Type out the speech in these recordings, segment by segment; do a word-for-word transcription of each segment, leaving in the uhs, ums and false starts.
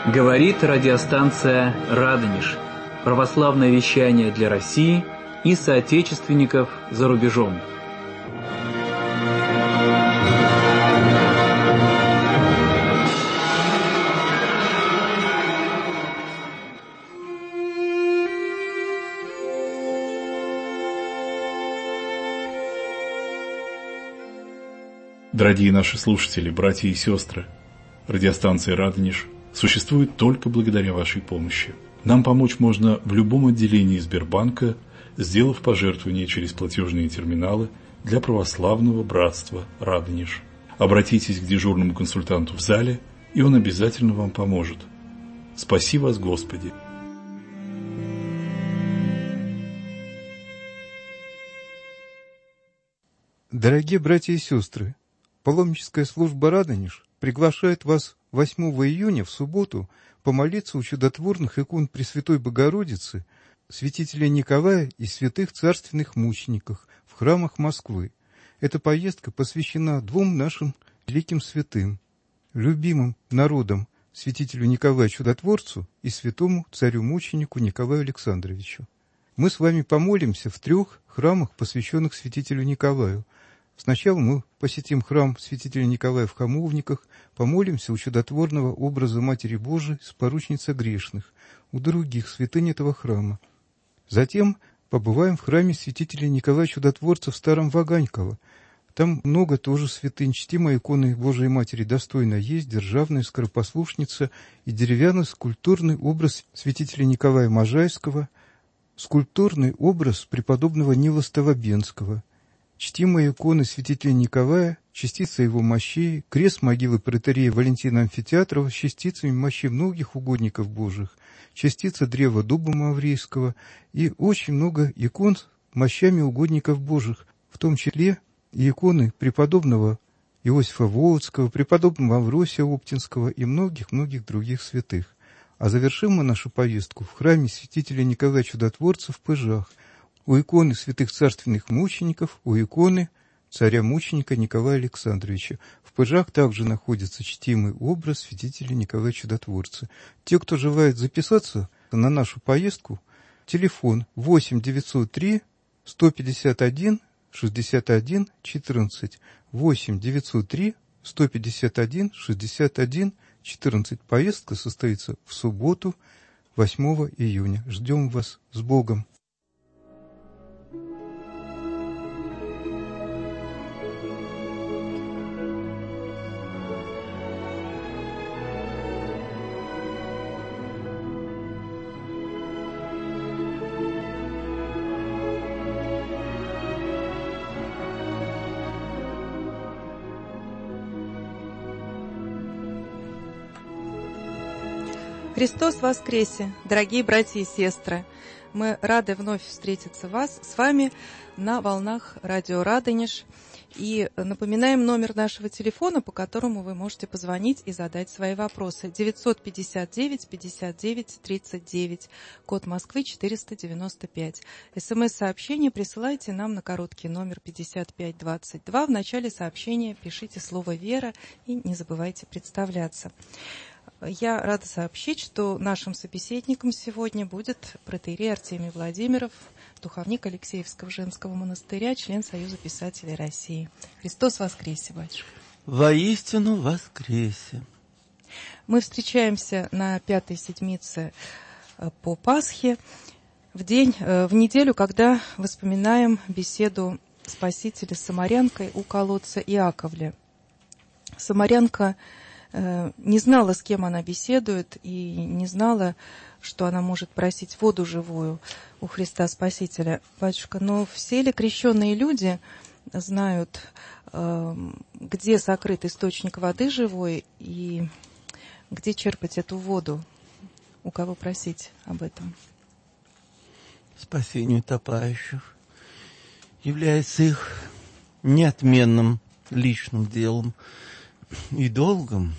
Говорит радиостанция «Радонеж». Православное вещание для России и соотечественников за рубежом. Дорогие наши слушатели, братья и сестры, радиостанция «Радонеж» существует только благодаря вашей помощи. Нам помочь можно в любом отделении Сбербанка, сделав пожертвование через платежные терминалы для православного братства «Радонеж». Обратитесь к дежурному консультанту в зале, и он обязательно вам поможет. Спаси вас, Господи! Дорогие братья и сестры, паломническая служба «Радонеж» приглашает вас восьмого июня в субботу помолиться у чудотворных икон Пресвятой Богородицы, святителя Николая и святых царственных мучеников в храмах Москвы. Эта поездка посвящена двум нашим великим святым, любимым народом святителю Николаю Чудотворцу и святому царю-мученику Николаю Александровичу. Мы с вами помолимся в трех храмах, посвященных святителю Николаю. Сначала мы посетим храм святителя Николая в Хамовниках, помолимся у чудотворного образа Матери Божией с поручницы грешных, у других святынь этого храма. Затем побываем в храме святителя Николая Чудотворца в Старом Ваганьково. Там много тоже святынь, чтимой иконы Божией Матери достойно есть, державная скоропослушница и деревянный скульптурный образ святителя Николая Можайского, скульптурный образ преподобного Нила Ставобенского, чтимые иконы святителя Николая, частица его мощей, крест могилы протоиерея Валентина Амфитеатрова с частицами мощей многих угодников Божьих, частица древа дуба маврейского и очень много икон с мощами угодников Божьих, в том числе и иконы преподобного Иосифа Волоцкого, преподобного Авросия Оптинского и многих-многих других святых. А завершим мы нашу поездку в храме святителя Николая Чудотворца в Пыжах, у иконы святых царственных мучеников, у иконы царя-мученика Николая Александровича. В Пыжах также находится чтимый образ святителя Николая Чудотворца. Те, кто желает записаться на нашу поездку, телефон восемь девятьсот три сто пятьдесят один шестьдесят один четырнадцать, восемь девятьсот три сто пятьдесят один шестьдесят один четырнадцать. Поездка состоится в субботу, восьмого июня. Ждем вас. С Богом! Христос воскресе, дорогие братья и сестры! Мы рады вновь встретиться вас, с вами на волнах радио «Радонеж». И напоминаем номер нашего телефона, по которому вы можете позвонить и задать свои вопросы. девятьсот пятьдесят девять пятьдесят девять тридцать девять, код Москвы четыреста девяносто пять. СМС-сообщение присылайте нам на короткий номер пятьдесят пять двадцать два. В начале сообщения пишите слово «Вера» и не забывайте представляться. Я рада сообщить, что нашим собеседником сегодня будет протоиерей Артемий Владимиров, духовник Алексеевского женского монастыря, член Союза писателей России. Христос воскресе, батюшка! Воистину воскресе! Мы встречаемся на пятой седмице по Пасхе, в день, в неделю, когда вспоминаем беседу Спасителя с самарянкой у колодца Иаковля. Самарянка не знала, с кем она беседует, и не знала, что она может просить воду живую у Христа Спасителя. Батюшка, но все ли крещенные люди знают, где сокрыт источник воды живой и где черпать эту воду? У кого просить об этом? Спасение утопающих является их неотменным личным делом и долгом.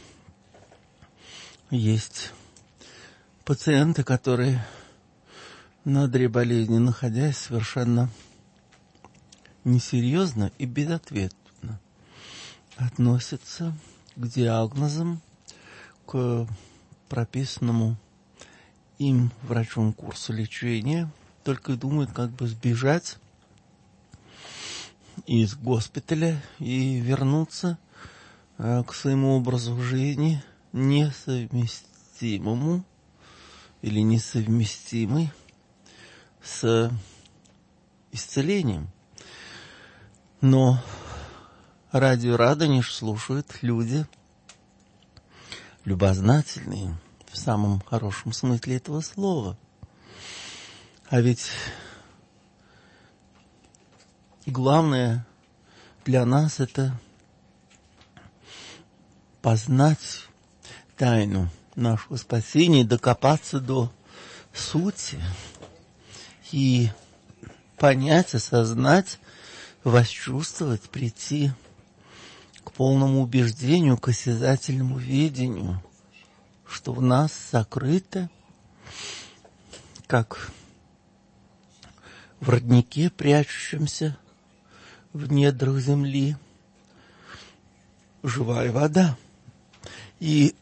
Есть пациенты, которые на одре болезни, находясь, совершенно несерьезно и безответственно относятся к диагнозам, к прописанному им врачом курсу лечения, только думают, как бы сбежать из госпиталя и вернуться э, к своему образу жизни, несовместимому или несовместимый с исцелением. Но радио Радонеж слушают люди любознательные, в самом хорошем смысле этого слова. А ведь главное для нас — это познать тайну нашего спасения, докопаться до сути и понять, осознать, восчувствовать, прийти к полному убеждению, к осязательному видению, что в нас сокрыто, как в роднике, прячущемся в недрах земли, живая вода. И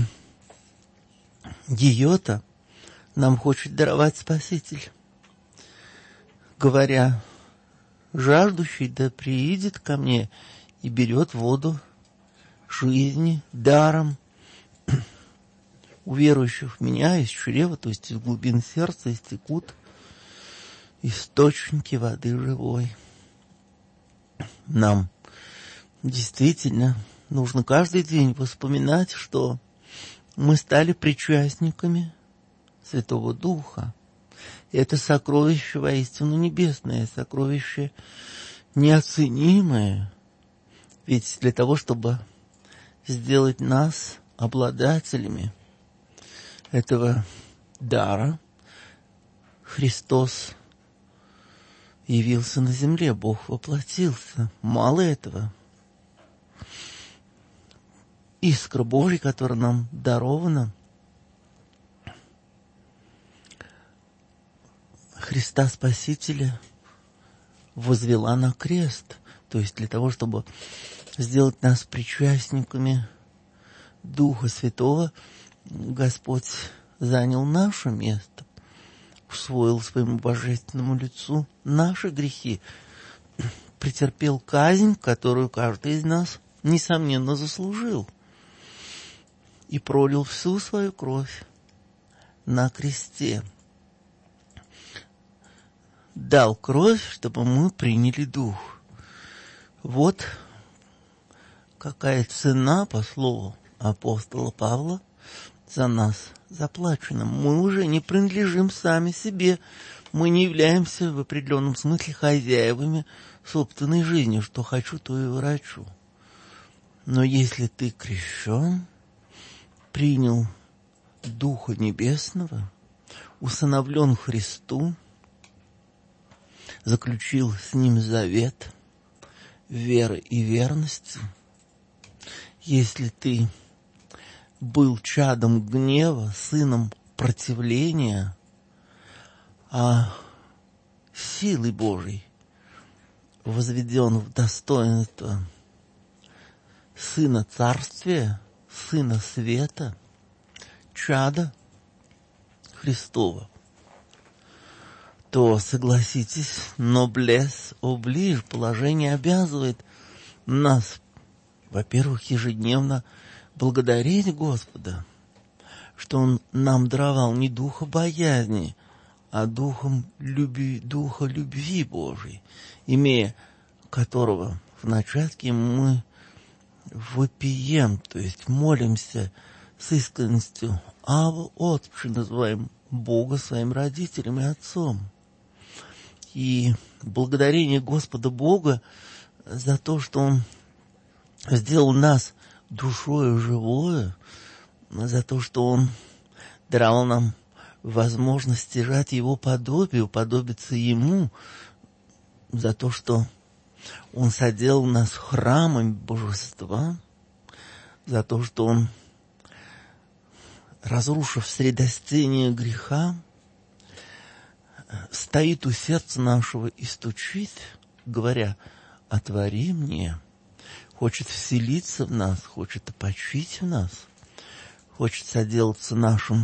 ее-то нам хочет даровать Спаситель, говоря: жаждущий да приидет ко мне и берет воду жизни даром. У верующих в меня из чрева, то есть из глубин сердца, истекут источники воды живой. Нам действительно нужно каждый день вспоминать, что мы стали причастниками Святого Духа. И это сокровище воистину небесное, сокровище неоценимое. Ведь для того, чтобы сделать нас обладателями этого дара, Христос явился на земле, Бог воплотился. Мало этого. Искра Божья, которая нам дарована, Христа Спасителя возвела на крест. То есть для того, чтобы сделать нас причастниками Духа Святого, Господь занял наше место, усвоил своему божественному лицу наши грехи, претерпел казнь, которую каждый из нас, несомненно, заслужил, и пролил всю свою кровь на кресте. Дал кровь, чтобы мы приняли Дух. Вот какая цена, по слову апостола Павла, за нас заплачена. Мы уже не принадлежим сами себе. Мы не являемся в определенном смысле хозяевами собственной жизни. Что хочу, то и ворочу. Но если ты крещен, принял Духа Небесного, усыновлен Христу, заключил с Ним завет веры и верности, если ты был чадом гнева, сыном противления, а силой Божией возведен в достоинство сына царствия, сына света, чада Христова, то, согласитесь, noblesse oblige, положение обязывает нас, во-первых, ежедневно благодарить Господа, что Он нам даровал не духа боязни, а духом любви, духа любви Божией, имея которого в начатке мы вопием, то есть молимся с искренностью: Авва, Отче, называем Бога своим родителем и отцом. И благодарение Господа Бога за то, что Он сделал нас душою живою, за то, что Он даровал нам возможность стяжать Его подобие, уподобиться Ему, за то, что Он соделал нас храмом Божества, за то, что Он, разрушив средостение греха, стоит у сердца нашего и стучит, говоря: «Отвори мне», хочет вселиться в нас, хочет опочить в нас, хочется отделаться нашим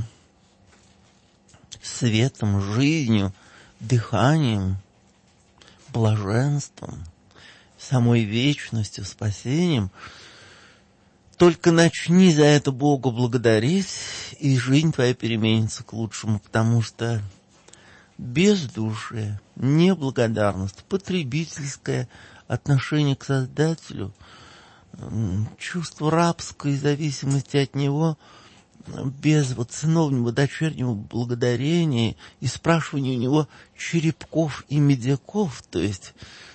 светом, жизнью, дыханием, блаженством, самой вечностью, спасением. Только начни за это Богу благодарить, и жизнь твоя переменится к лучшему, потому что бездушие, неблагодарность, потребительское отношение к Создателю, чувство рабской зависимости от Него, без вот сыновнего, дочернего благодарения и спрашивания у Него черепков и медяков, то есть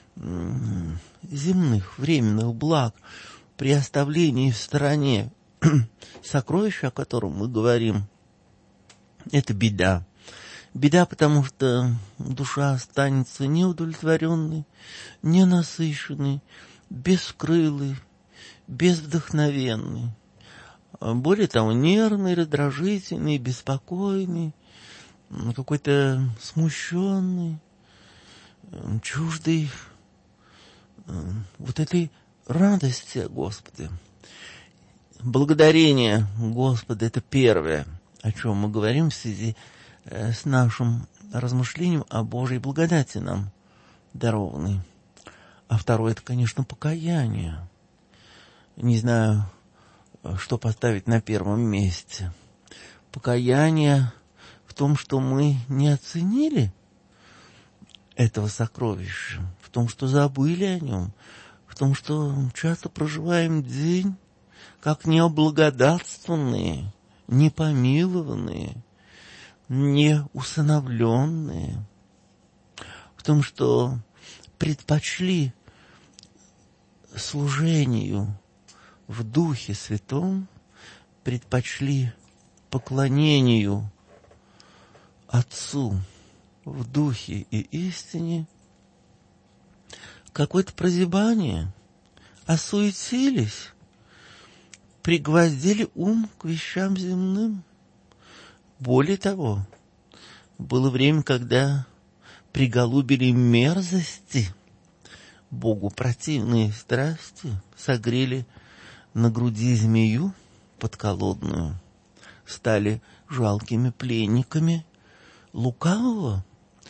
земных, временных благ, при оставлении в стороне сокровища, о котором мы говорим, это беда. Беда, потому что душа останется неудовлетворенной, ненасыщенной, бескрылой, безвдохновенной. Более того, нервный, раздражительный, беспокойный, какой-то смущенный, чуждый вот этой радости о Господе. Благодарение Господа — это первое, о чем мы говорим в связи с нашим размышлением о Божьей благодати нам дарованной. А второе — это, конечно, покаяние. Не знаю, что поставить на первом месте. Покаяние в том, что мы не оценили этого сокровища, в том, что забыли о нем, в том, что часто проживаем день как необлагодатствованные, непомилованные, неусыновленные, в том, что предпочли служению в Духе Святом, предпочли поклонению Отцу в Духе и истине какое-то прозябание, осуетились, пригвоздили ум к вещам земным. Более того, было время, когда приголубили мерзости, Богу противные страсти, согрели на груди змею подколодную, стали жалкими пленниками лукавого,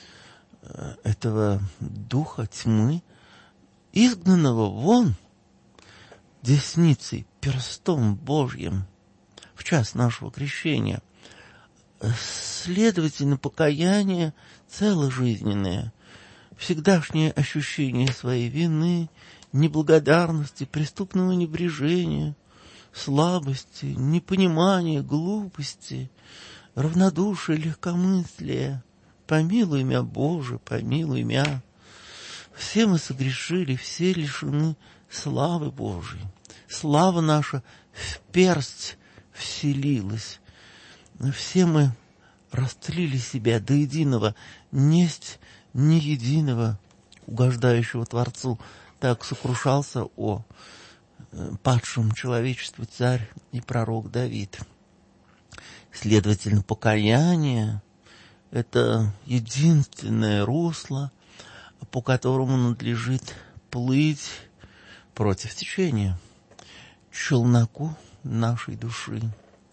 этого духа тьмы, изгнанного вон десницей, перстом Божьим в час нашего крещения. Следовательно, покаяние целожизненное, всегдашнее ощущение своей вины, неблагодарности, преступного небрежения, слабости, непонимания, глупости, равнодушия, легкомыслия. Помилуй мя, Боже, помилуй мя. Все мы согрешили, все лишены славы Божией. Слава наша в персть вселилась. Все мы растлили себя до единого, несть ни единого угождающего Творцу. Так сокрушался о падшем человечестве царь и пророк Давид. Следовательно, покаяние — это единственное русло, по которому надлежит плыть против течения, челноку нашей души.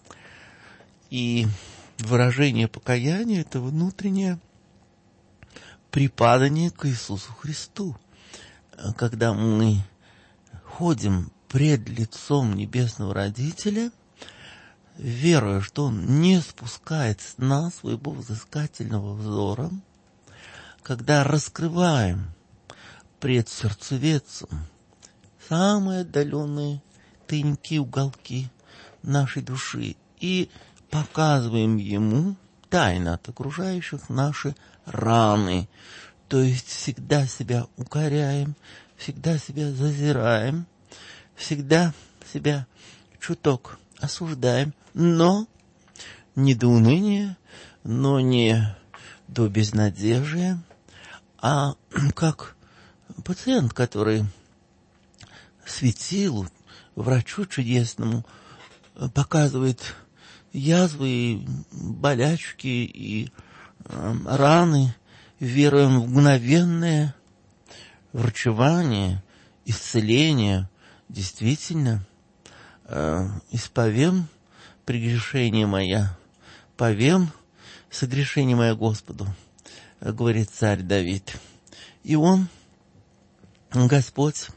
И выражение покаяния — это внутреннее припадание к Иисусу Христу. Когда мы ходим пред лицом Небесного Родителя, веруя, что Он не спускает с нас своего взыскательного взора, когда раскрываем пред сердцеведцем самые отдаленные тайники, уголки нашей души и показываем Ему тайно от окружающих наши раны, то есть всегда себя укоряем, всегда себя зазираем, всегда себя чуток осуждаем, но не до уныния, но не до безнадежия, а как пациент, который светилу, врачу чудесному показывает язвы, болячки и э, раны, веруя в мгновенное врачевание, исцеление. Действительно, э, исповем прегрешение мое повем, согрешение мое Господу, говорит царь Давид. И он, Господь,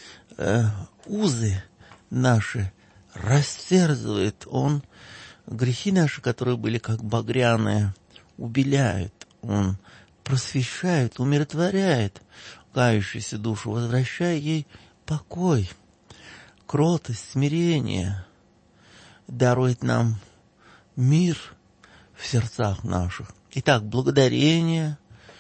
узы наши растерзывает, Он грехи наши, которые были как багряные, убеляет, Он просвещает, умиротворяет кающуюся душу, возвращая ей покой, кротость, смирение, дарует нам мир в сердцах наших. Итак, благодарение,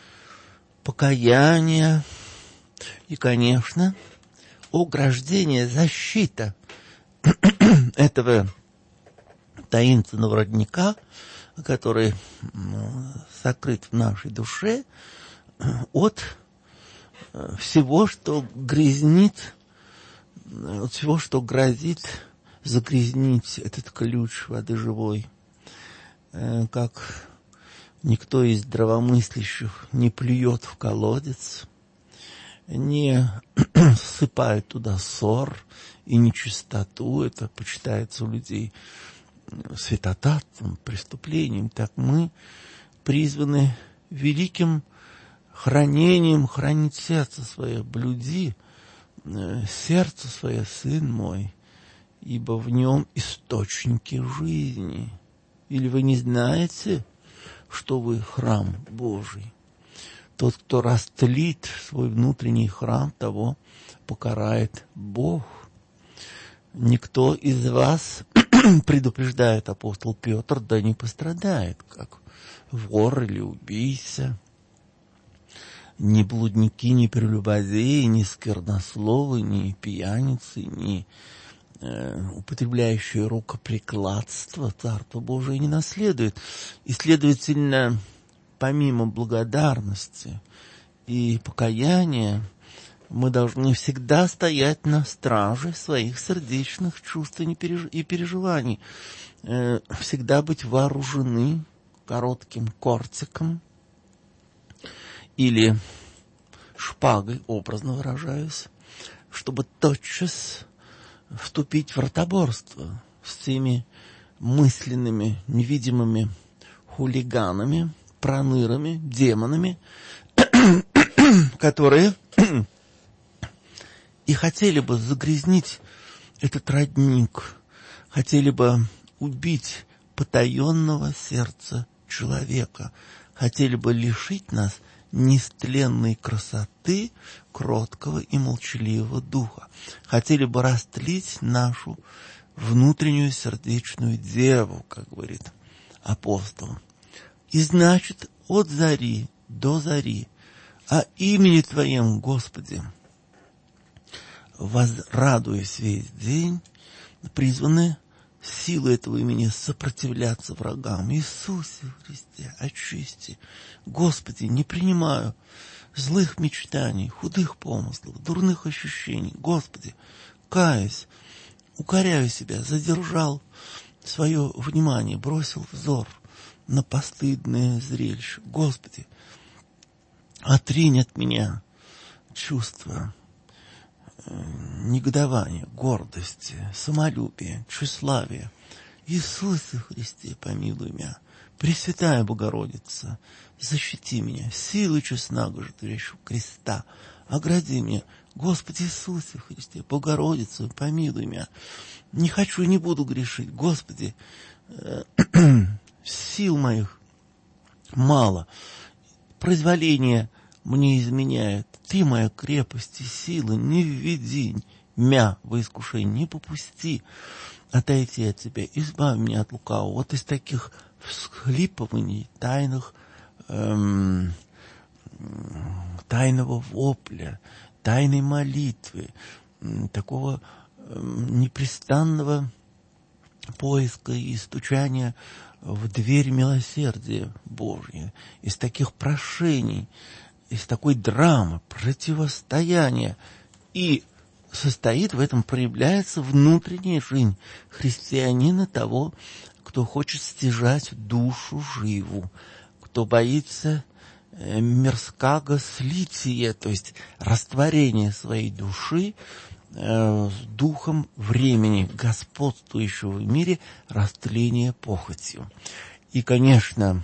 покаяние и, конечно, ограждение, защита этого таинственного родника, который сокрыт в нашей душе, от всего, что грязнит, от всего, что грозит загрязнить этот ключ воды живой. Как никто из здравомыслящих не плюет в колодец, не всыпает туда ссор и нечистоту, это почитается у людей святотатством, преступлением, так мы призваны великим хранением хранить сердце свое. Блюди сердце свое, сын мой, ибо в нем источники жизни. Или вы не знаете, что вы храм Божий? Тот, кто растлит свой внутренний храм, того покарает Бог. Никто из вас, предупреждает апостол Петр, да не пострадает, как вор или убийца, ни блудники, ни прелюбодеи, ни сквернословы, ни пьяницы, ни э, употребляющие рукоприкладство Царство Божие не наследует. И, следовательно, помимо благодарности и покаяния, мы должны всегда стоять на страже своих сердечных чувств и переживаний, всегда быть вооружены коротким кортиком или шпагой, образно выражаясь, чтобы тотчас вступить в ротоборство с теми мысленными, невидимыми хулиганами, пронырами, демонами, которые и хотели бы загрязнить этот родник, хотели бы убить потаенного сердца человека, хотели бы лишить нас нестленной красоты, кроткого и молчаливого духа, хотели бы растлить нашу внутреннюю сердечную деву, как говорит апостол. И значит, от зари до зари о имени Твоем, Господи, возрадуясь весь день, призваны силой этого имени сопротивляться врагам. Иисусе Христе, очисти. Господи, не принимаю злых мечтаний, худых помыслов, дурных ощущений. Господи, каюсь, укоряю себя, задержал свое внимание, бросил взор на постыдное зрелище. Господи, отринь от меня чувства негодования, гордости, самолюбия, тщеславия. Иисусе Христе, помилуй меня. Пресвятая Богородица, защити меня. Силой честна гождущего креста, огради меня. Господи Иисусе Христе, Богородица, помилуй меня. Не хочу и не буду грешить. Господи, сил моих мало. Произволение мне изменяет. Ты моя крепость и сила, не введи мя во искушение, не попусти отойти от тебя, избавь меня от лукавого. Вот из таких всхлипываний, тайных, эм, тайного вопля, тайной молитвы, такого эм, непрестанного поиска и стучания в дверь милосердия Божьего, из таких прошений, из такой драмы, противостояния, и состоит в этом, проявляется внутренняя жизнь христианина, того, кто хочет стяжать душу живу, кто боится мирского слития, то есть растворения своей души э, с духом времени, господствующего в мире растления похотью. И, конечно,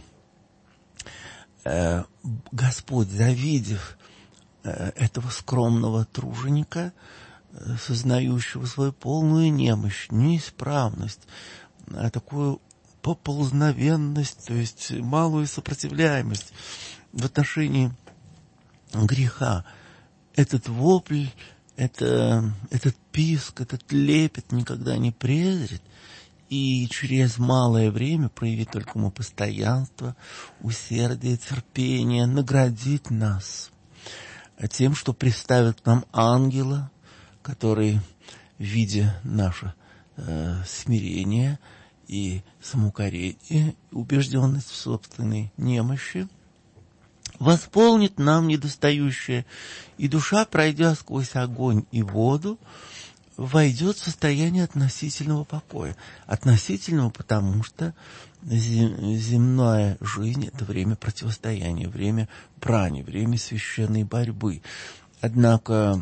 э, Господь, завидев э, этого скромного труженика, э, сознающего свою полную немощь, неисправность, э, такую поползновенность, то есть малую сопротивляемость в отношении греха, этот вопль, это, этот писк, этот лепет никогда не презрит, и через малое время проявит только ему постоянство, усердие, терпение, наградит нас тем, что представит нам ангела, который, видя наше э, смирение и самоукорение, убежденность в собственной немощи, восполнит нам недостающее, и душа, пройдя сквозь огонь и воду, войдет в состояние относительного покоя. Относительного, потому что земная жизнь — это время противостояния, время брани, время священной борьбы. Однако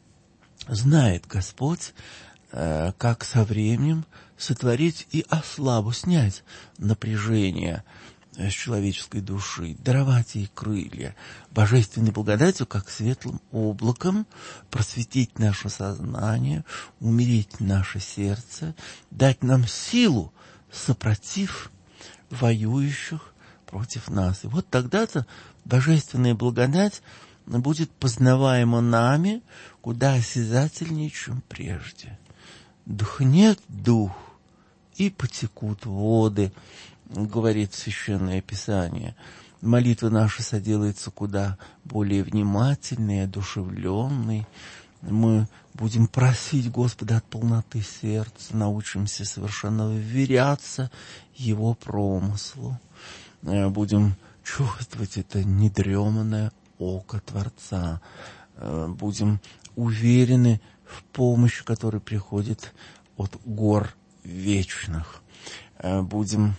знает Господь, как со временем сотворить и ослабу, снять напряжение с человеческой души, даровать ей крылья, божественной благодатью, как светлым облаком, просветить наше сознание, умерить наше сердце, дать нам силу, сопротив воюющих против нас. И вот тогда-то божественная благодать будет познаваема нами куда осязательнее, чем прежде. Духнет дух, и потекут воды, говорит Священное Писание. Молитва наша соделается куда более внимательной, одушевленной. Мы будем просить Господа от полноты сердца, научимся совершенно вверяться Его промыслу. Будем чувствовать это недреманное око Творца. Будем уверены в помощи, которая приходит от гор вечных. Будем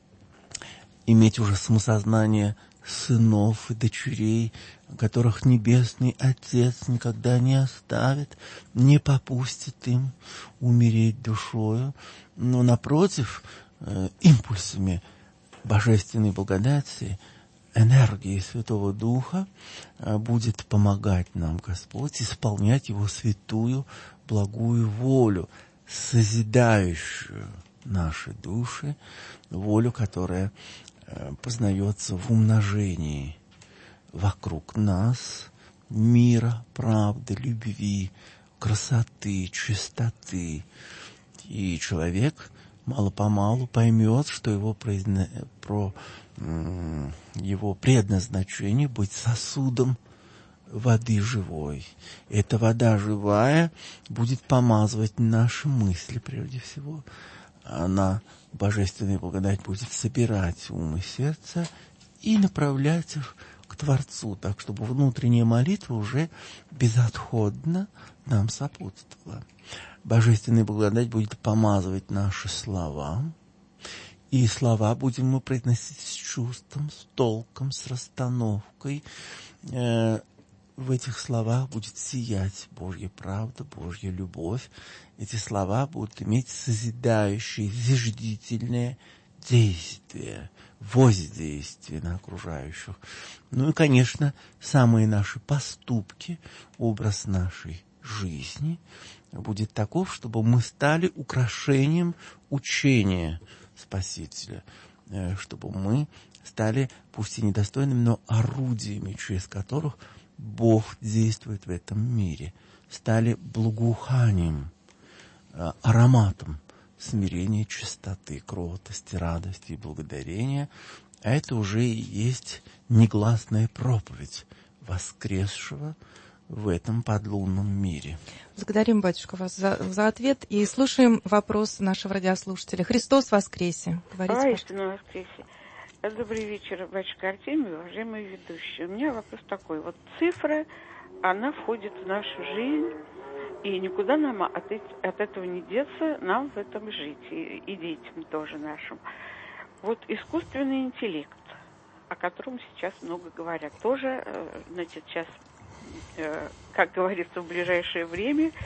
иметь уже самосознание сынов и дочерей, которых Небесный Отец никогда не оставит, не попустит им умереть душою, но, напротив, импульсами божественной благодати, энергии Святого Духа будет помогать нам Господь исполнять Его святую, благую волю, созидающую наши души, волю, которая познается в умножении вокруг нас мира, правды, любви, красоты, чистоты. И человек мало-помалу поймет, что его, произна... про... его предназначение быть сосудом воды живой. Эта вода живая будет помазывать наши мысли прежде всего. Она, божественная благодать, будет собирать ум и сердце и направлять их к Творцу, так, чтобы внутренняя молитва уже безотходно нам сопутствовала. Божественная благодать будет помазывать наши слова, и слова будем мы произносить с чувством, с толком, с расстановкой. В этих словах будет сиять Божья правда, Божья любовь. Эти слова будут иметь созидающее, зиждительное действие, воздействие на окружающих. Ну и, конечно, самые наши поступки, образ нашей жизни будет таков, чтобы мы стали украшением учения Спасителя, чтобы мы стали, пусть и недостойными, но орудиями, через которых Бог действует в этом мире, стали благоуханием, ароматом смирения, чистоты, кротости, радости и благодарения. А это уже и есть негласная проповедь воскресшего в этом подлунном мире. Благодарим, батюшка, вас за, за ответ и слушаем вопрос нашего радиослушателя. Христос воскресе! Воистину воскресе! Добрый вечер, батюшка Артемий, уважаемые ведущие. У меня вопрос такой. Вот цифра, она входит в нашу жизнь, и никуда нам от, от этого не деться, нам в этом жить, и, и детям тоже нашим. Вот искусственный интеллект, о котором сейчас много говорят, тоже, значит, сейчас, как говорится, в ближайшее время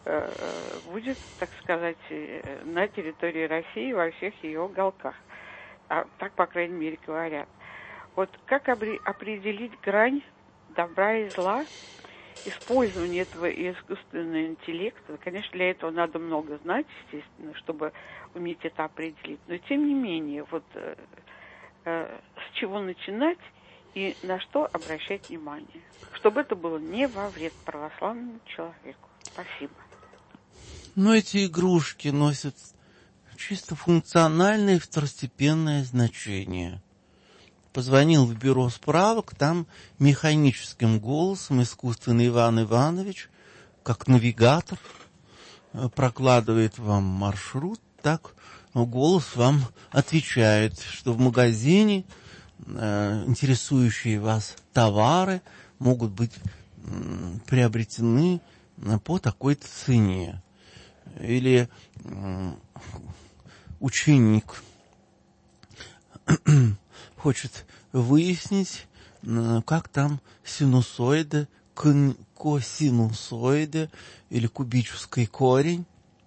будет, так сказать, на территории России во всех ее уголках. А так, по крайней мере, говорят. Вот как определить грань добра и зла, использование этого искусственного интеллекта? Конечно, для этого надо много знать, естественно, чтобы уметь это определить. Но, тем не менее, вот э, э, с чего начинать и на что обращать внимание, чтобы это было не во вред православному человеку. Спасибо. Но эти игрушки носят чисто функциональное и второстепенное значение. Позвонил в бюро справок, там механическим голосом искусственный Иван Иванович, как навигатор, прокладывает вам маршрут, так голос вам отвечает, что в магазине э, интересующие вас товары могут быть э, приобретены по такой-то цене. Или э, ученик хочет выяснить, как там синусоиды, косинусоиды или кубический корень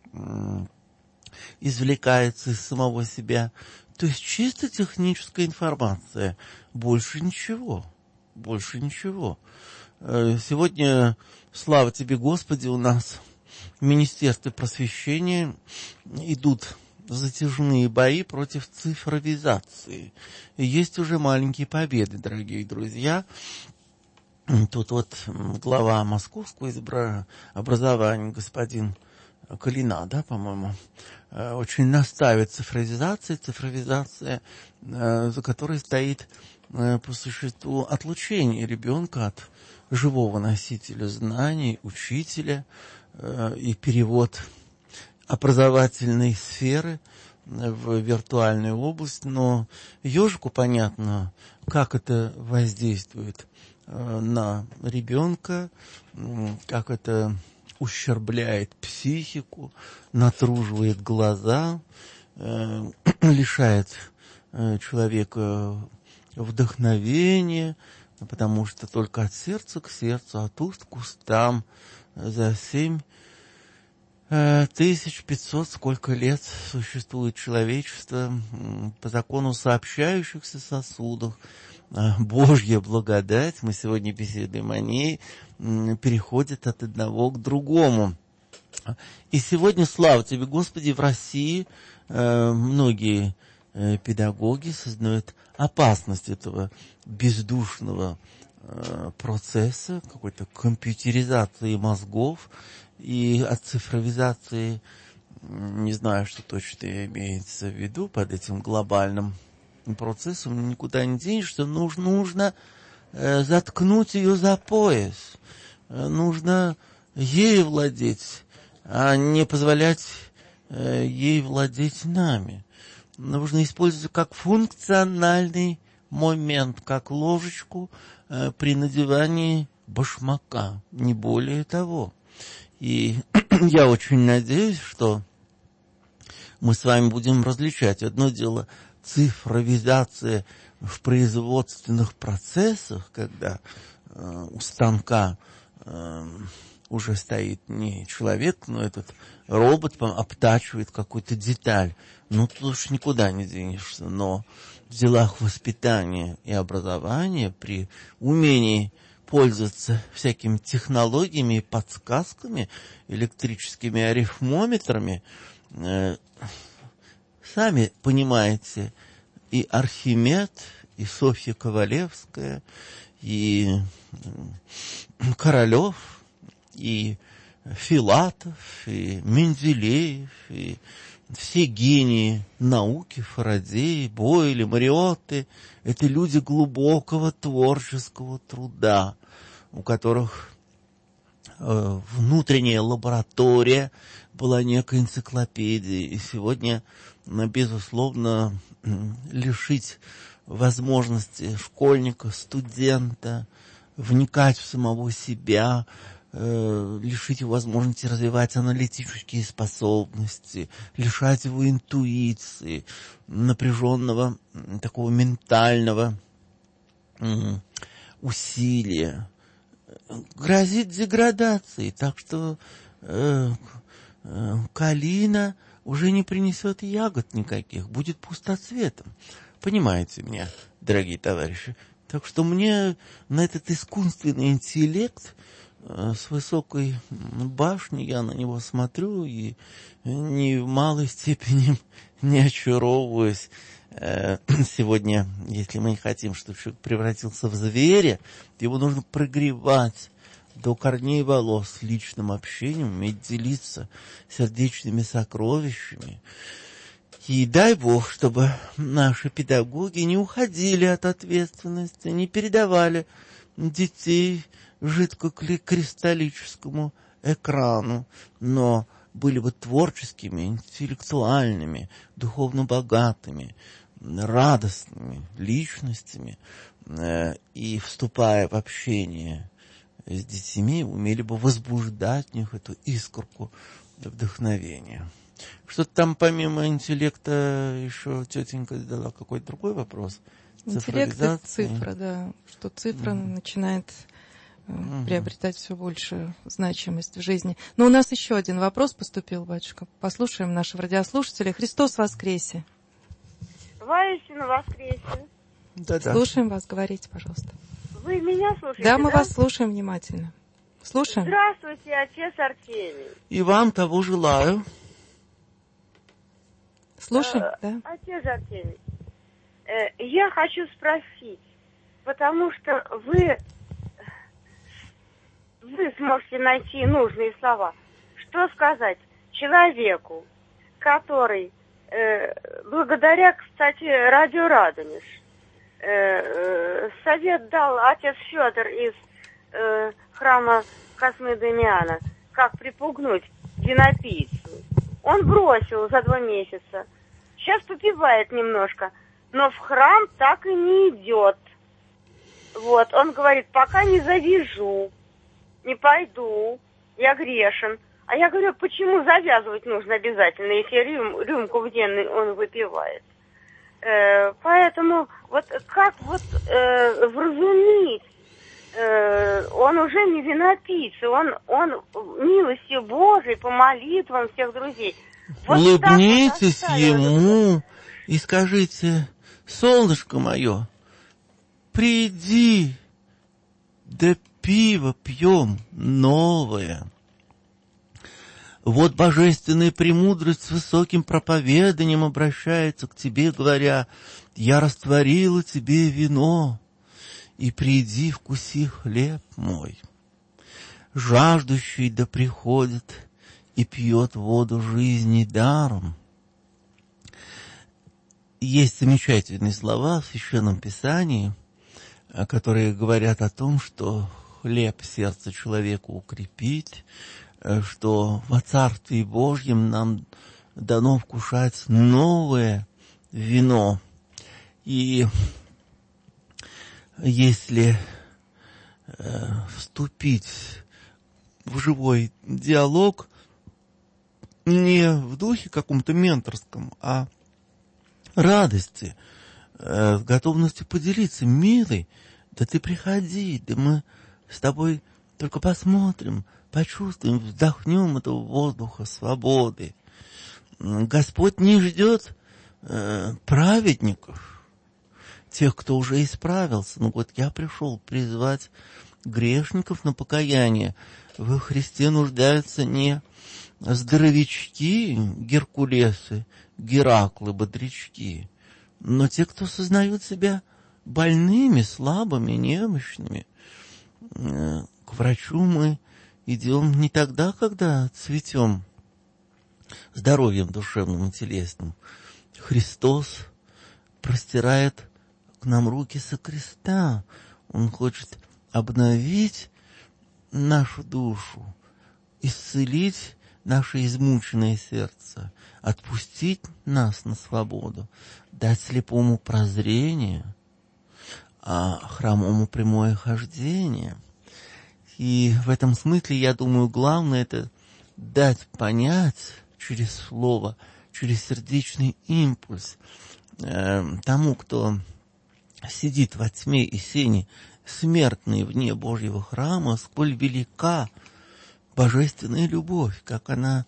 извлекается из самого себя. То есть чисто техническая информация. Больше ничего. Больше ничего. Сегодня, слава тебе, Господи, у нас в Министерстве просвещения идут затяжные бои против цифровизации. И есть уже маленькие победы, дорогие друзья. Тут вот глава московского образования, господин Калина, да, по-моему, очень настаивает цифровизация, цифровизация, за которой стоит по существу отлучение ребенка от живого носителя знаний, учителя, и перевод образовательной сферы в виртуальную область. Но ежику понятно, как это воздействует на ребенка, как это ущербляет психику, натруживает глаза, лишает человека вдохновения, потому что только от сердца к сердцу, от уст к устам за семь тысяч пятьсот, сколько лет существует человечество по закону сообщающихся сосудов. Божья благодать, мы сегодня беседуем о ней, переходит от одного к другому. И сегодня, слава тебе, Господи, в России многие педагоги сознают опасность этого бездушного процесса, какой-то компьютеризации мозгов и от цифровизации. Не знаю, что точно имеется в виду под этим глобальным процессом, никуда не денешься. Нужно, нужно э, заткнуть ее за пояс. Э, нужно ей владеть, а не позволять э, ей владеть нами. Нужно использовать как функциональный момент, как ложечку э, при надевании башмака, не более того. И я очень надеюсь, что мы с вами будем различать. Одно дело цифровизация в производственных процессах, когда э, у станка э, уже стоит не человек, но этот робот обтачивает какую-то деталь. Ну, тут уж никуда не денешься. Но в делах воспитания и образования, при умении пользоваться всякими технологиями и подсказками, электрическими арифмометрами, э, сами понимаете, и Архимед, и Софья Ковалевская, и Королев, и Филатов, и Менделеев, и все гении науки, Фарадеи, Бойли, Мариотты — это люди глубокого творческого труда, у которых э, внутренняя лаборатория была некой энциклопедией. И сегодня, безусловно, лишить возможности школьника, студента вникать в самого себя, э, лишить его возможности развивать аналитические способности, лишать его интуиции, напряженного такого ментального э, усилия, грозит деградацией. Так что э, э, калина уже не принесет ягод никаких, будет пустоцветом. Понимаете меня, дорогие товарищи? Так что мне на этот искусственный интеллект э, с высокой башни, я на него смотрю и ни в малой степени не очаровываюсь. Э, сегодня, если мы не хотим, чтобы человек превратился в зверя, его нужно прогревать до корней волос личным общением, уметь делиться сердечными сокровищами. И дай Бог, чтобы наши педагоги не уходили от ответственности, не передавали детей жидкокристаллическому экрану, но были бы творческими, интеллектуальными, духовно богатыми, радостными личностями, и, вступая в общение с детьми, умели бы возбуждать в них эту искорку вдохновения. Что-то там помимо интеллекта еще тетенька задала какой-то другой вопрос. Интеллект — это цифра, да. Что цифра mm-hmm. начинает э, mm-hmm. приобретать все большую значимость в жизни. Но у нас еще один вопрос поступил, батюшка. Послушаем нашего радиослушателя. Христос воскресе! Воистину воскресе! Да-да. Слушаем вас, говорите, пожалуйста. Вы меня слушаете, да? Мы да? вас слушаем внимательно. Слушаем. Здравствуйте, отец Артемий. И вам того желаю. Слушаем, э, да. Отец Артемий, э, я хочу спросить, потому что вы, вы сможете найти нужные слова. Что сказать человеку, который, э, благодаря, кстати, радио Радонеж, э, э, совет дал отец Федор из э, храма Космы Дамиана, как припугнуть винопийцу. Он бросил за два месяца. Сейчас попивает немножко, но в храм так и не идет. Вот, он говорит, пока не завяжу, не пойду, я грешен. А я говорю, почему завязывать нужно обязательно, если рюм, рюмку в день он выпивает. Э, поэтому вот как вот э, вразумить, э, он уже не винопийца, он, он милостью Божией, по молитвам всех друзей. Вот улыбнитесь вот ему и скажите, солнышко мое, приди, да пиво пьем новое. Вот божественная премудрость с высоким проповеданием обращается к тебе, говоря, я растворила тебе вино, и приди, вкуси хлеб мой. Жаждущий да приходит и пьет воду жизни даром. Есть замечательные слова в Священном Писании, которые говорят о том, что хлеб сердце человеку укрепить, что во Царстве Божьем нам дано вкушать новое вино. И если э, вступить в живой диалог, не в духе каком-то менторском, а радости, э, готовности поделиться, милый, да ты приходи, да мы с тобой только посмотрим, почувствуем, вдохнем этого воздуха свободы. Господь не ждет э, праведников, тех, кто уже исправился. Ну вот я пришел призвать грешников на покаяние. Во Христе нуждаются не здоровячки, геркулесы, Гераклы, бодрячки, но те, кто сознают себя больными, слабыми, немощными. К врачу мы идем не тогда, когда цветем здоровьем душевным и телесным. Христос простирает к нам руки со креста. Он хочет обновить нашу душу, исцелить наше измученное сердце, отпустить нас на свободу, дать слепому прозрение, а хромому прямое хождение. И в этом смысле, я думаю, главное это дать понять через слово, через сердечный импульс э, тому, кто сидит во тьме и сене смертной вне Божьего храма, сколь велика божественная любовь, как она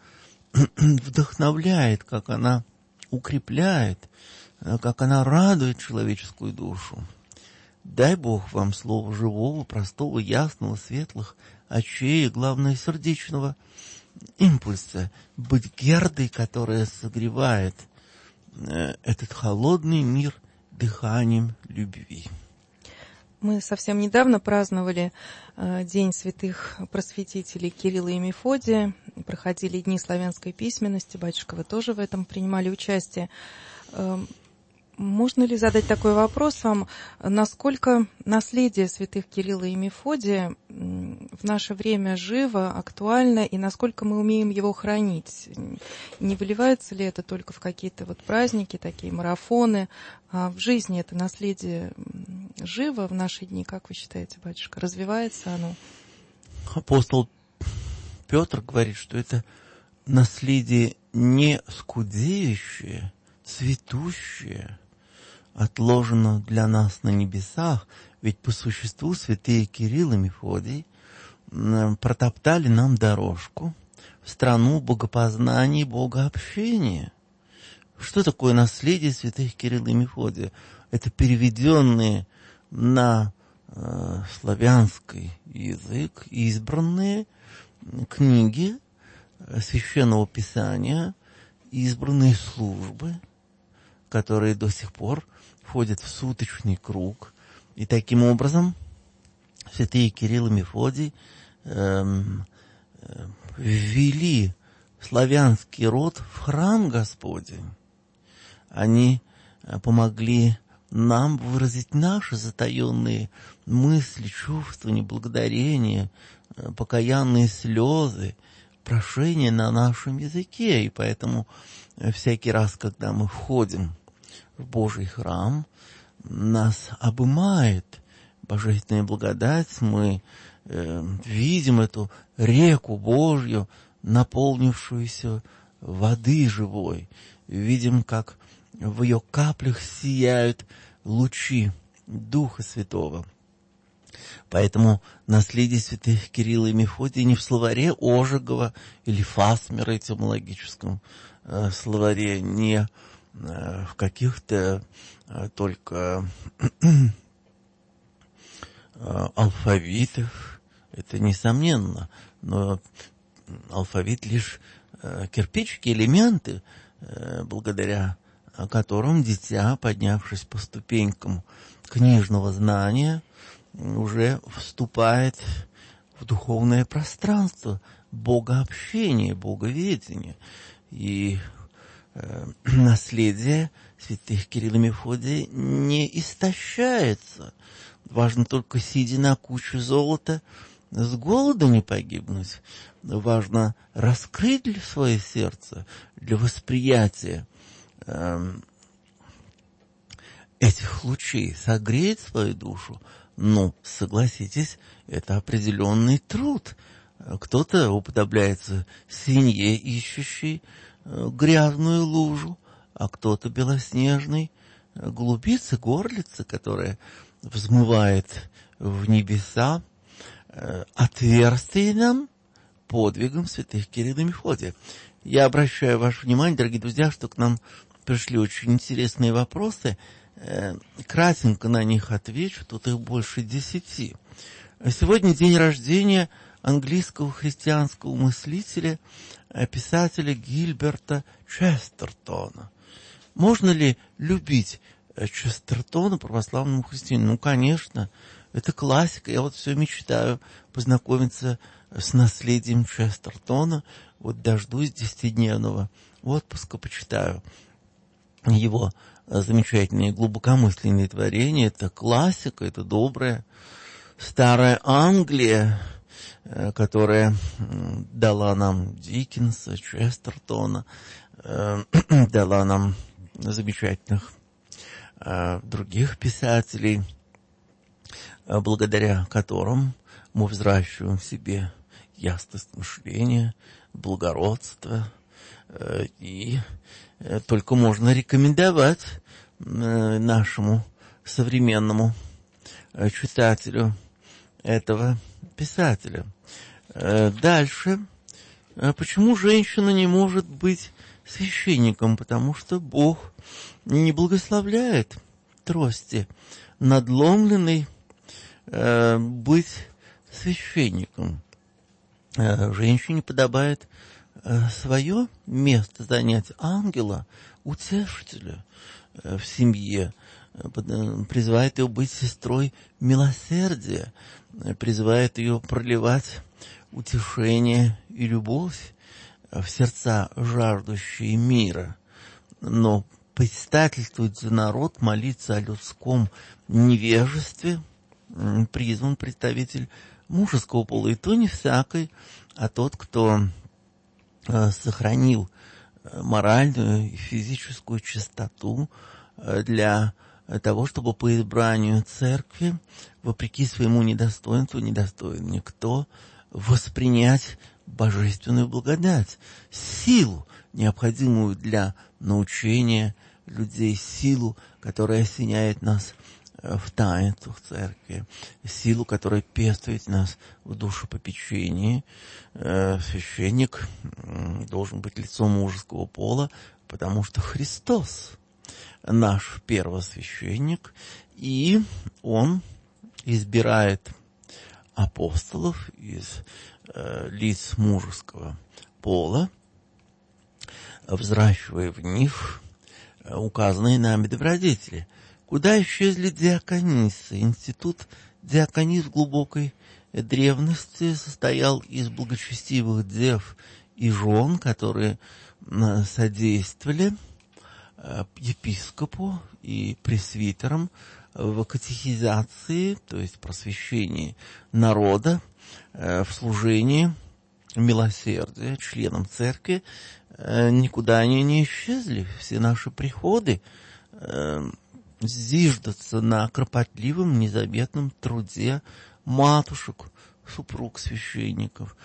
вдохновляет, как она укрепляет, как она радует человеческую душу. Дай Бог вам слова живого, простого, ясного, светлых очей и, главное, сердечного импульса, быть Гердой, которая согревает э, этот холодный мир дыханием любви. Мы совсем недавно праздновали э, День святых просветителей Кирилла и Мефодия, проходили Дни славянской письменности, батюшка, вы тоже в этом принимали участие. Э, Можно ли задать такой вопрос вам, насколько наследие святых Кирилла и Мефодия в наше время живо, актуально, и насколько мы умеем его хранить? Не выливается ли это только в какие-то вот праздники, такие марафоны? А в жизни это наследие живо в наши дни, как вы считаете, батюшка? Развивается оно? Апостол Петр говорит, что это наследие не скудеющее, цветущее, отложено для нас на небесах, ведь по существу святые Кирилл и Мефодий протоптали нам дорожку в страну богопознания и богообщения. Что такое наследие святых Кирилла и Мефодия? Это переведенные на э, славянский язык избранные книги Священного Писания, избранные службы, которые до сих пор входят в суточный круг. И таким образом святые Кирилл и Мефодий эм, э, ввели славянский род в храм Господень. Они э, помогли нам выразить наши затаенные мысли, чувства, благодарения, э, покаянные слезы, прошения на нашем языке. И поэтому э, всякий раз, когда мы входим в Божий храм, нас обымает божественная благодать, мы э, видим эту реку Божью, наполнившуюся воды живой, видим, как в ее каплях сияют лучи Духа Святого. Поэтому наследие святых Кирилла и Мефодия не в словаре Ожегова или Фасмера, этимологическом э, словаре, не в каких-то а, только алфавитах, это несомненно, но алфавит лишь а, кирпичики, элементы, а, благодаря которым дитя, поднявшись по ступенькам книжного знания, уже вступает в духовное пространство богообщения, боговедения. И наследие святых Кирилла и Мефодия не истощается. Важно только, сидя на куче золота, с голоду не погибнуть. Важно раскрыть свое сердце для восприятия э, этих лучей, согреть свою душу. Ну, согласитесь, это определенный труд. Кто-то уподобляется свинье, ищущей грязную лужу, а кто-то белоснежный голубица, горлица, которая взмывает в небеса, отверстием подвигом святых Кирилла и Мефодия. Я обращаю ваше внимание, дорогие друзья, что к нам пришли очень интересные вопросы. Кратенько на них отвечу, тут их больше десяти. Сегодня день рождения английского христианского мыслителя, писателя Гильберта Честертона. Можно ли любить Честертона православному христианину? Ну, конечно, это классика. Я вот все мечтаю познакомиться с наследием Честертона. Вот дождусь десятидневного отпуска, почитаю его замечательные глубокомысленные творения. Это классика, это добрая старая Англия, которая дала нам Диккенса, Честертона, дала нам замечательных других писателей, благодаря которым мы взращиваем в себе ясность мышления, благородство, и только можно рекомендовать нашему современному читателю этого писателя. Дальше. Почему женщина не может быть священником? Потому что Бог не благословляет трости надломленной э, быть священником. Э, женщине подобает э, свое место занять ангела, утешителя э, в семье, э, призывает ее быть сестрой милосердия, э, призывает ее проливать утешение и любовь в сердца жаждущие мира. Но предстательствовать за народ, молиться о людском невежестве призван представитель мужеского пола. И то не всякий, а тот, кто сохранил моральную и физическую чистоту для того, чтобы по избранию церкви, вопреки своему недостоинству, недостоин никто, воспринять божественную благодать, силу, необходимую для научения людей, силу, которая осеняет нас в таинствах церкви, силу, которая пестует нас в душепопечении. Священник должен быть лицом мужеского пола, потому что Христос наш первосвященник, и Он избирает апостолов из э, лиц мужеского пола, взращивая в них э, указанные нами добродетели. Куда исчезли диаконисы? Институт диаконис в глубокой древности состоял из благочестивых дев и жен, которые э, содействовали э, епископу и пресвитерам в катехизации, то есть просвещении народа, в служении милосердия членам церкви. Никуда они не исчезли. Все наши приходы зиждутся на кропотливом, незаветном труде матушек, супруг священников,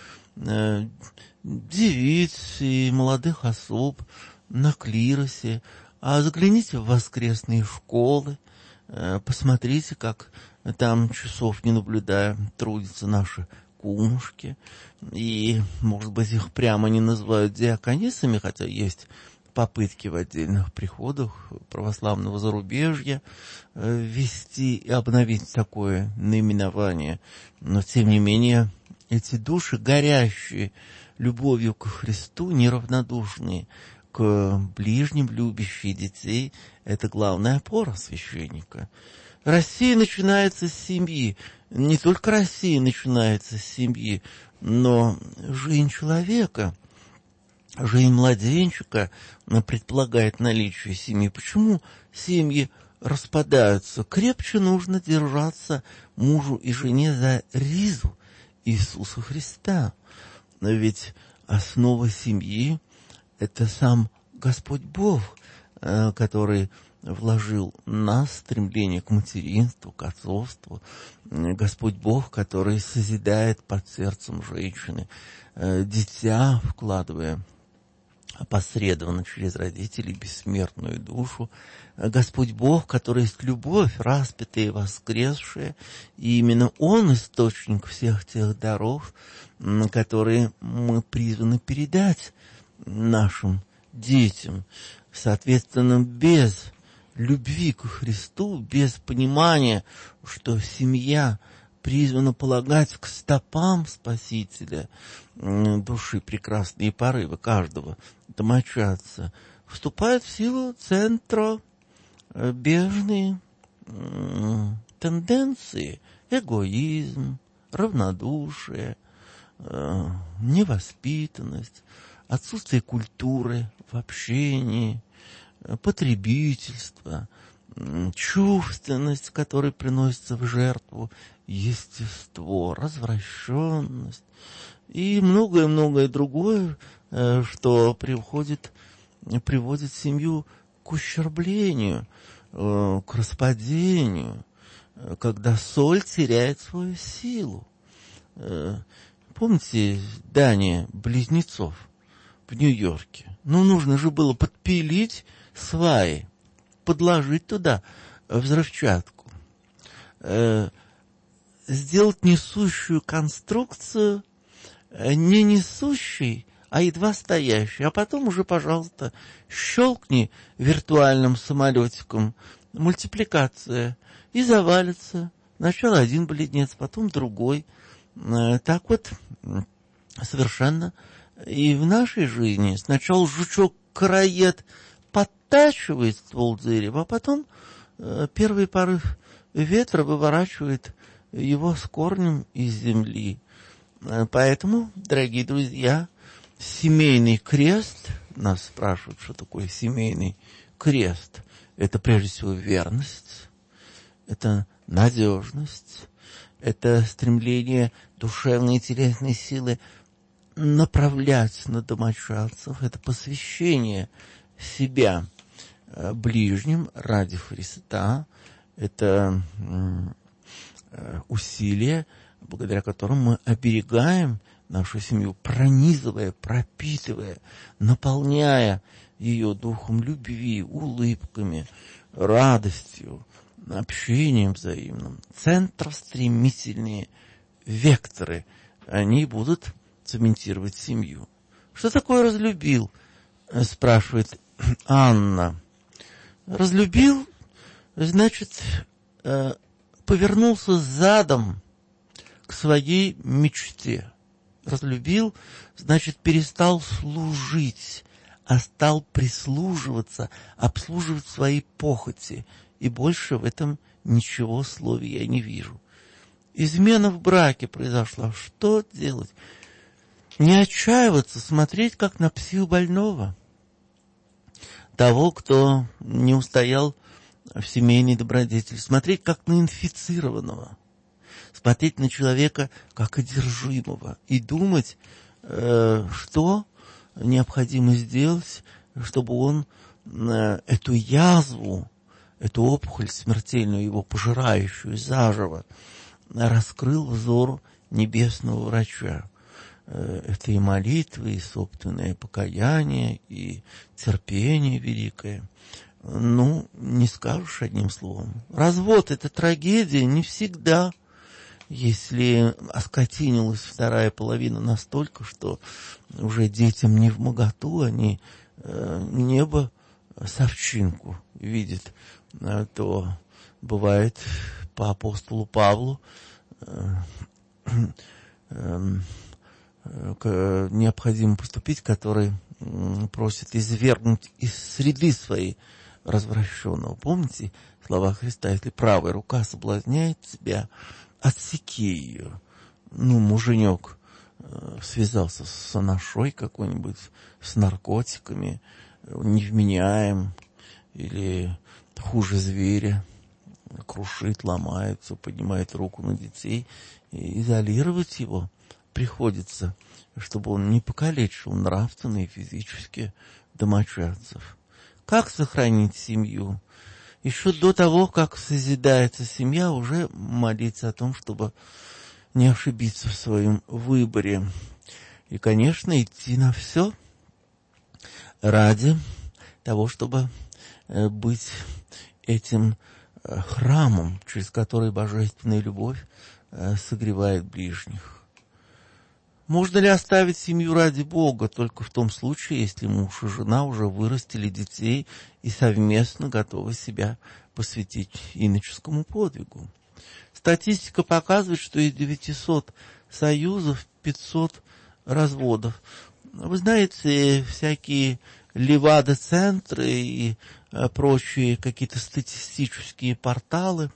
девиц и молодых особ на клиросе. А загляните в воскресные школы, посмотрите, как там, часов не наблюдая, трудятся наши кумушки. И, может быть, их прямо не называют диаконисами, хотя есть попытки в отдельных приходах православного зарубежья ввести и обновить такое наименование. Но, тем не менее, эти души, горящие любовью к Христу, неравнодушные к ближним, любящие детей, это главная опора священника. Россия начинается с семьи. Не только Россия начинается с семьи, но жизнь человека, жизнь младенчика предполагает наличие семьи. Почему семьи распадаются? Крепче нужно держаться мужу и жене за ризу Иисуса Христа. Но ведь основа семьи — это сам Господь Бог, который вложил в нас стремление к материнству, к отцовству. Господь Бог, который созидает под сердцем женщины дитя, вкладывая опосредованно через родителей бессмертную душу. Господь Бог, который есть любовь, распятая и воскресшая, и именно Он источник всех тех даров, которые мы призваны передать нашим детям. Соответственно, без любви к Христу, без понимания, что семья призвана полагать к стопам Спасителя души прекрасные порывы каждого домочадца, вступают в силу центробежные тенденции: эгоизм, равнодушие, невоспитанность, отсутствие культуры в общении, потребительство, чувственность, которая приносится в жертву, естество, развращенность и многое-многое другое, что приводит, приводит семью к ущерблению, к распадению, когда соль теряет свою силу. Помните здание близнецов в Нью-Йорке? Ну, нужно же было подпилить сваи, подложить туда взрывчатку, э, сделать несущую конструкцию не несущий, а едва стоящий. А потом уже, пожалуйста, щелкни виртуальным самолетиком, мультипликация, и завалится. Сначала один близнец, потом другой. Так вот, совершенно и в нашей жизни. Сначала жучок-караед подтачивает ствол дерева, а потом первый порыв ветра выворачивает его с корнем из земли. Поэтому, дорогие друзья, семейный крест, нас спрашивают, что такое семейный крест. Это прежде всего верность, это надежность, это стремление душевной и телесной силы направлять на домочадцев, это посвящение себя ближним ради Христа, это усилия, благодаря которым мы оберегаем нашу семью, пронизывая, пропитывая, наполняя ее духом любви, улыбками, радостью, общением взаимным. Центростремительные векторы, они будут цементировать семью. Что такое разлюбил? Спрашивает Анна. Разлюбил, значит, повернулся задом к своей мечте. Разлюбил, значит, перестал служить, а стал прислуживаться, обслуживать свои похоти. И больше в этом ничего слова я не вижу. Измена в браке произошла. Что делать? Не отчаиваться, смотреть как на психбольного. Того, кто не устоял в семейной добродетели. Смотреть как на инфицированного. Смотреть на человека как одержимого. И думать, э, что необходимо сделать, чтобы он э, эту язву, эту опухоль смертельную, его пожирающую заживо, раскрыл взору небесного врача. Это и молитвы, и собственное покаяние, и терпение великое. Ну, не скажешь одним словом. Развод — это трагедия не всегда, если оскотинилась вторая половина настолько, что уже детям не вмоготу, они э, небо с овчинку видят, то бывает по апостолу Павлу э, э, э, необходимо поступить, который э, просит извергнуть из среды своей развращенного. Помните слова Христа? Если правая рука соблазняет тебя, отсеки ее. Ну, муженек э, связался с анашой какой-нибудь, с наркотиками, невменяем, или хуже зверя, крушит, ломает, все, поднимает руку на детей. И изолировать его приходится, чтобы он не покалечил нравственно и физически домочадцев. Как сохранить семью? Еще до того, как созидается семья, уже молиться о том, чтобы не ошибиться в своем выборе. И, конечно, идти на все ради того, чтобы быть этим храмом, через который божественная любовь согревает ближних. Можно ли оставить семью ради Бога только в том случае, если муж и жена уже вырастили детей и совместно готовы себя посвятить иноческому подвигу? Статистика показывает, что из девятисот союзов пятьсот разводов. Вы знаете, всякие левада-центры и а, прочие какие-то статистические порталы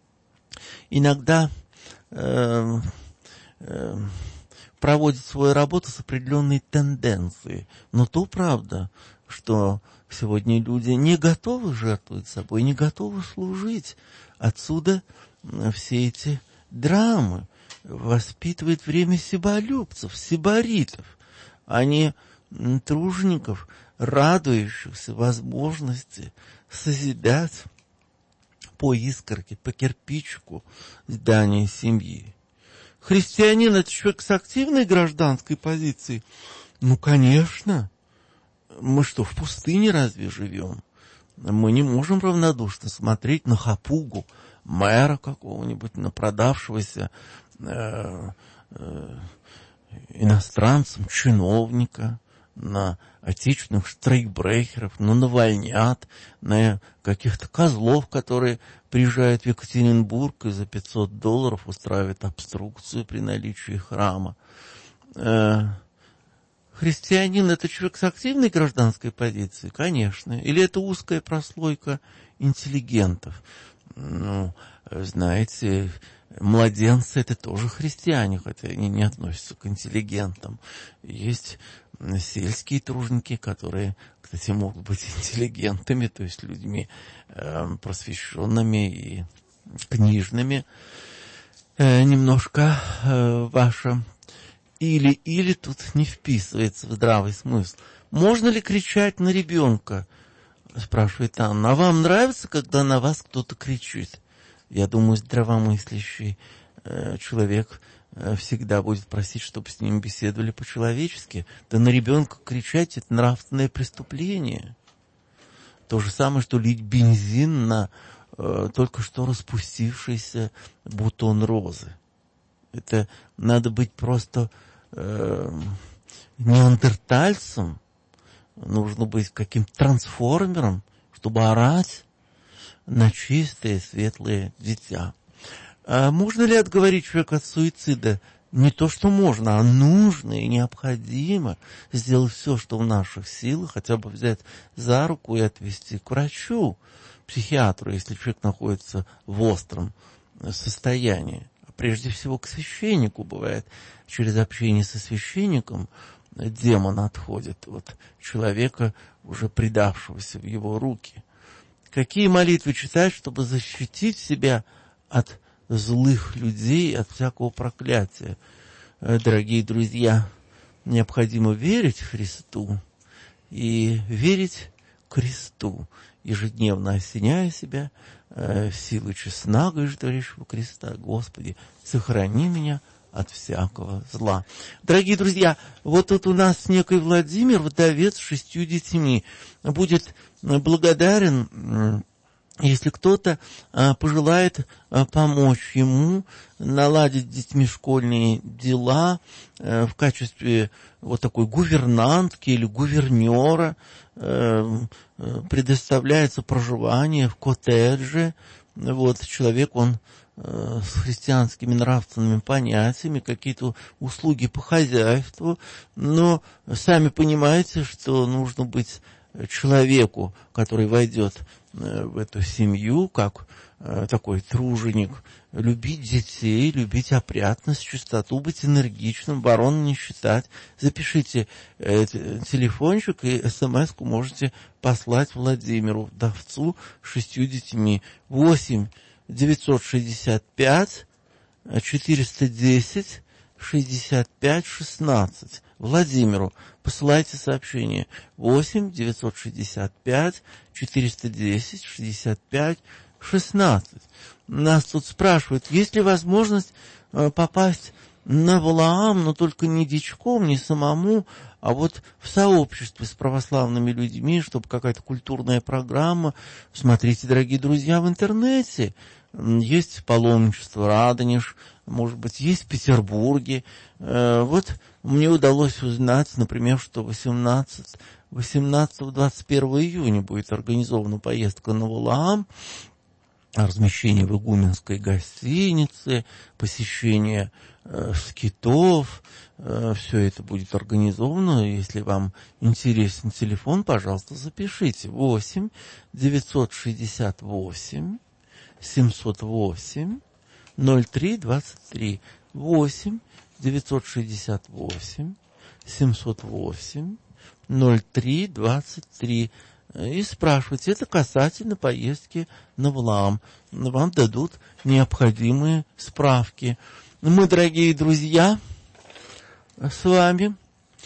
иногда э, э, проводят свою работу с определенной тенденцией. Но то правда, что сегодня люди не готовы жертвовать собой, не готовы служить. Отсюда все эти драмы. Воспитывает время себолюбцев, себоритов, а не тружеников, радующихся возможности созидать по искорке, по кирпичику здание семьи. Христианин — это человек с активной гражданской позицией? Ну, конечно. Мы что, в пустыне разве живем? Мы не можем равнодушно смотреть на хапугу мэра какого-нибудь, на продавшегося э, э, иностранцам чиновника, на отечественных штрейкбрехеров, на навальнят, на каких-то козлов, которые приезжают в Екатеринбург и за пятьсот долларов устраивают обструкцию при наличии храма. Христианин – это человек с активной гражданской позицией? Конечно. Или это узкая прослойка интеллигентов? Ну, знаете, младенцы – это тоже христиане, хотя они не относятся к интеллигентам. Есть сельские труженики, которые, кстати, могут быть интеллигентами, то есть людьми э, просвещенными и книжными. Э, немножко э, ваша или-или тут не вписывается в здравый смысл. Можно ли кричать на ребенка? Спрашивает Анна. А вам нравится, когда на вас кто-то кричит? Я думаю, здравомыслящий э, человек э, всегда будет просить, чтобы с ним беседовали по-человечески. Да на ребенка кричать – это нравственное преступление. То же самое, что лить бензин на э, только что распустившийся бутон розы. Это надо быть просто э, неандертальцем, нужно быть каким-то трансформером, чтобы орать на чистое, светлое дитя. А можно ли отговорить человека от суицида? Не то, что можно, а нужно и необходимо сделать все, что в наших силах, хотя бы взять за руку и отвести к врачу, психиатру, если человек находится в остром состоянии. Прежде всего к священнику. Бывает, через общение со священником демон отходит от человека, уже предавшегося в его руки. Какие молитвы читать, чтобы защитить себя от злых людей, от всякого проклятия? Дорогие друзья, необходимо верить Христу и верить кресту, ежедневно осеняя себя силой честного и ждущего креста. Господи, сохрани меня от всякого зла. Дорогие друзья, вот тут у нас некий Владимир, вдовец с шестью детьми, будет благодарен, если кто-то а, пожелает а, помочь ему наладить с детьми школьные дела а, в качестве вот такой гувернантки или гувернера. А, предоставляется проживание в коттедже. Вот человек, он а, с христианскими нравственными понятиями, какие-то услуги по хозяйству, но сами понимаете, что нужно быть человеку, который войдет в эту семью, как э, такой труженик, любить детей, любить опрятность, чистоту, быть энергичным, барон не считать. Запишите э, телефончик и смс-ку можете послать Владимиру, вдовцу с шестью детьми. восемь девятьсот шестьдесят пять четыреста десять шестьдесят пять шестнадцать. Владимиру посылайте сообщение восемь девятьсот шестьдесят пять четыреста десять шестьдесят пять шестнадцать. Нас тут спрашивают, есть ли возможность э, попасть на Валаам, но только не дичком, не самому, а вот в сообществе с православными людьми, чтобы какая-то культурная программа. Смотрите, дорогие друзья, в интернете. Есть паломничество Радонеж, может быть, есть в Петербурге. Вот мне удалось узнать, например, что восемнадцатого-двадцать первого июня будет организована поездка на Валаам, размещение в игуменской гостинице, посещение э, скитов. Э, все это будет организовано. Если вам интересен телефон, пожалуйста, запишите. восемь девятьсот шестьдесят восемь семьсот восемь ноль три двадцать три. восемь девятьсот шестьдесят восемь семьсот восемь ноль три двадцать три. И спрашивайте, это касательно поездки на Валаам. Вам дадут необходимые справки. Мы, дорогие друзья, с вами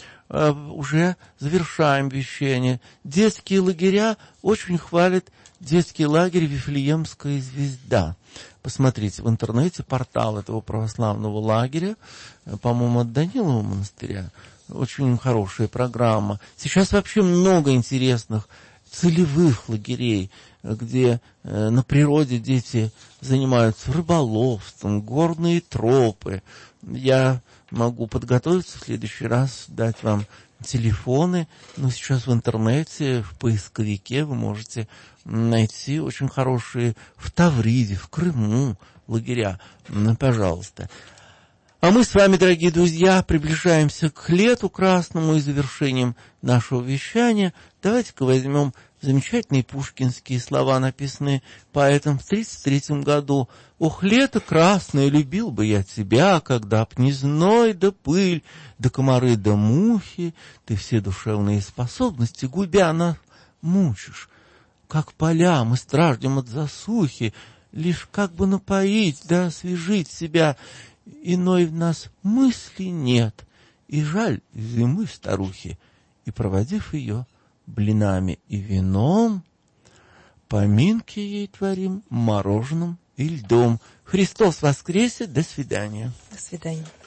уже завершаем вещание. Детские лагеря очень хвалят детский лагерь «Вифлеемская звезда». Посмотрите в интернете портал этого православного лагеря, по-моему, от Данилова монастыря. Очень хорошая программа. Сейчас вообще много интересных целевых лагерей. где э, на природе дети занимаются рыболовством, горные тропы. Я могу подготовиться в следующий раз, дать вам телефоны, но сейчас в интернете, в поисковике вы можете найти очень хорошие в Тавриде, в Крыму лагеря. Пожалуйста. А мы с вами, дорогие друзья, приближаемся к лету красному и завершением нашего вещания. Давайте-ка возьмем замечательные пушкинские слова, написанные поэтом в тридцать третьем году. «Ох, лето красное, любил бы я тебя, когда б не зной да пыль, да комары да мухи, ты все душевные способности, губя нас, мучишь. Как поля мы страждем от засухи, лишь как бы напоить да освежить себя. Иной в нас мысли нет, и жаль зимы старухи». И, проводив ее блинами и вином, поминки ей творим мороженым и льдом. Христос воскресе! До свидания. До свидания.